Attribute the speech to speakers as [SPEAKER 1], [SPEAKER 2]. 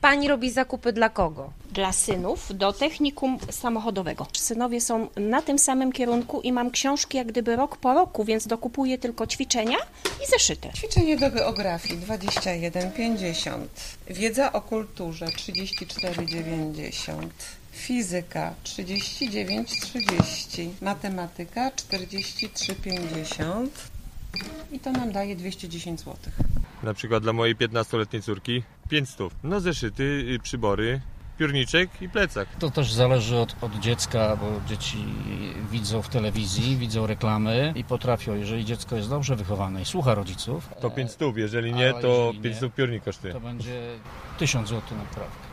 [SPEAKER 1] Pani robi zakupy dla kogo?
[SPEAKER 2] Dla synów do technikum samochodowego. Synowie są na tym samym kierunku i mam książki jak gdyby rok po roku, więc dokupuję tylko ćwiczenia i zeszyty.
[SPEAKER 3] Ćwiczenie do geografii 21,50. Wiedza o kulturze 34,90. Fizyka 39,30. Matematyka 43,50. I to nam daje 210 zł.
[SPEAKER 4] Na przykład dla mojej 15-letniej córki 500. No zeszyty, przybory, piórniczek i plecak.
[SPEAKER 5] To też zależy od dziecka, bo dzieci widzą w telewizji, widzą reklamy i potrafią, jeżeli dziecko jest dobrze wychowane i słucha rodziców.
[SPEAKER 4] To 500, jeżeli nie, to 500 piórnik kosztuje.
[SPEAKER 5] To będzie 1000 zł na poprawkę.